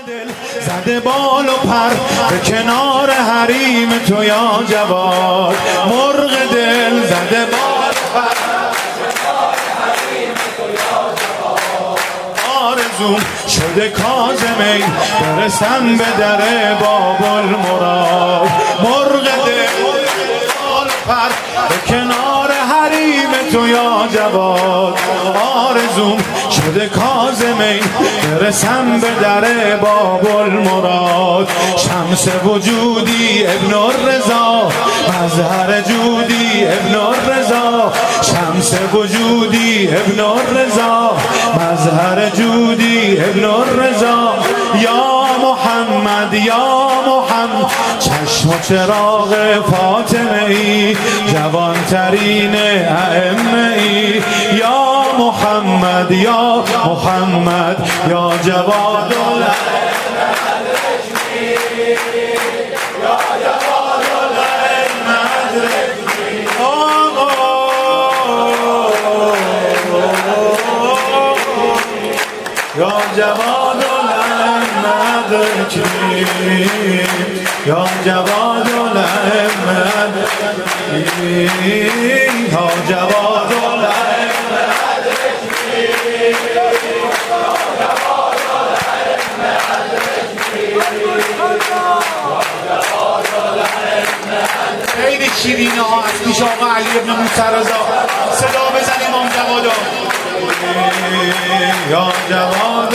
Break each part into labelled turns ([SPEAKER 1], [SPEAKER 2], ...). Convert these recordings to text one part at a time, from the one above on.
[SPEAKER 1] دل زده بال و پر به کنار حریم تو یا جواد. مرغ دل زده بال و پر به کنار حریم تو یا جواد. آرزوم شده کاظمی برسم به در باب المراد. مرغ دل بال و پر به کنار حریم تو یا جواد. آرزوم شده کاظمی برسم به در باب المراد. شمس وجودی ابن الرضا، مظهر جودی ابن الرضا. شمس وجودی ابن الرضا، مظهر جودی ابن الرضا. یا محمد یا محمد، چشم و چراغ فاطمه ای، جوانترین ائمه ای. یا محمد یا محمد یا جواد یا جواد یا جواد یا جواد یا جواد خیلی شیرینه ها از پیش آقا علی ابن موسی رضا. صدا بزن امام جوادو. یا جواد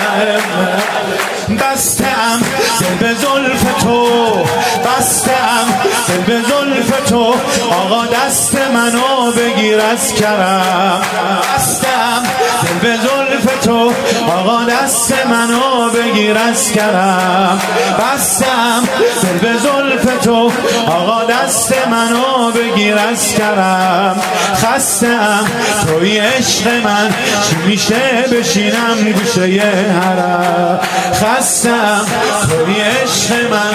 [SPEAKER 1] بستم دل به زلف تو، بستم دل به زلف تو. آقا دست منو بگیر از کرم. بستم دل به زلف تو، آقا دست منو بگیر از کرم. بستم دل به زلف تو، آقا دست منو بگیر از کرم. خستم توی عشق من، چی میشه بشینم گوشه حرم. خستم توی عشق من،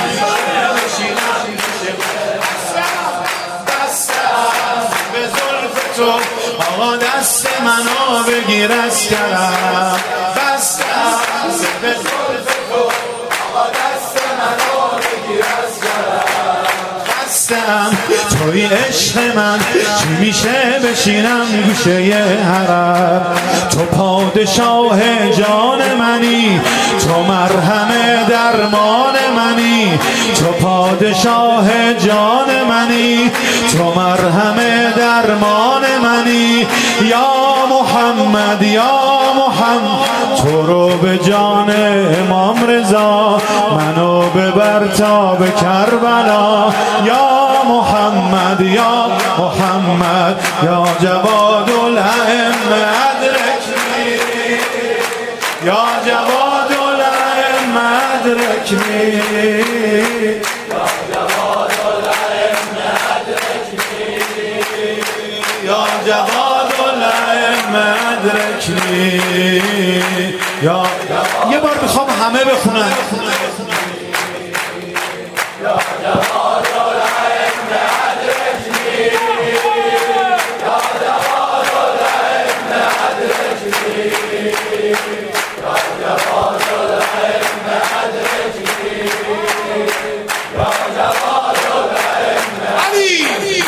[SPEAKER 1] به زلف تو، آقا دست منو بگیر از کرم. بستم به زلف تو، آقا دست منو بگیر از کرم. خستم توی عشق من، چی میشه بشینم گوشه حرم. تو پادشاه جان منی، تو مرهم درمان منی. تو پادشاه جان منی، تو مرهم درمان منی. یا محمد یا محمد، تو رو به جان امام رضا، منو ببر تا به کربلا. یا محمد یا محمد یا جواد الائمه ادرکنی، یا جواد الائمه ادرکنی، یا جواد الائمه ادرکنی، یا جواد الائمه ادرکنی. یا یه بار میخوام همه بخونن. یا جواد الائمه ادرکنی، یا جواد الائمه ادرکنی، یا جواد الائمه ادرکنی، یا جواد الائمه علی،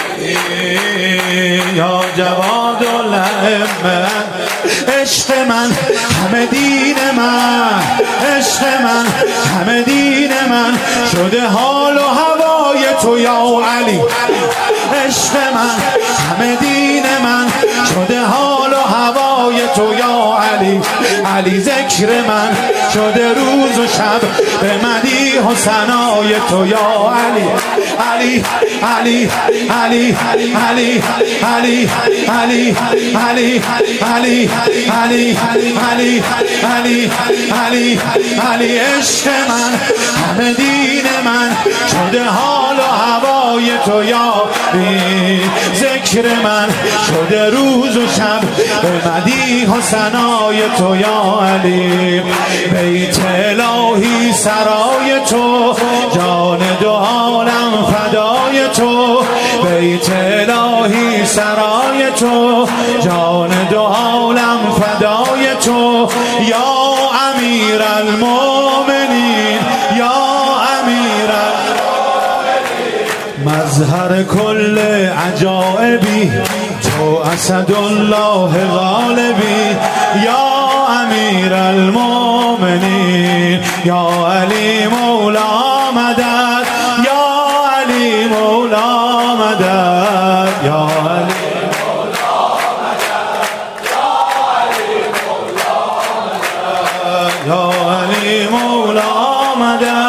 [SPEAKER 1] یا جواد الائمه. عشق من همه دین من، عشق من همه دین من، شده حال و هوای تو یا علی. عشق من همه دین من، شده حال و هوای تو یا علی. علی ذکر من شده روز و شب به مدیح و ثنای تو یا علی. علی علی علی علی علی علی علی علی علی علی علی علی علی. عشق من همه دین من، شده حال و هوای تو یا علی. ذکر من شده روز و شب به مدیح و ثنای تو یا علی. بیت الهی سرای تو، جان دو عالم فدای تو. بیت الهی سرای تو، جان دو عالم فدای تو. یا امیر المؤمنین یا امیر مظهر کل عجائبی تو اسدالله غالبی یا امیر المؤمنین یا علی مولا مدد یا علی مولا مدد یا علی یا علی مولا مدد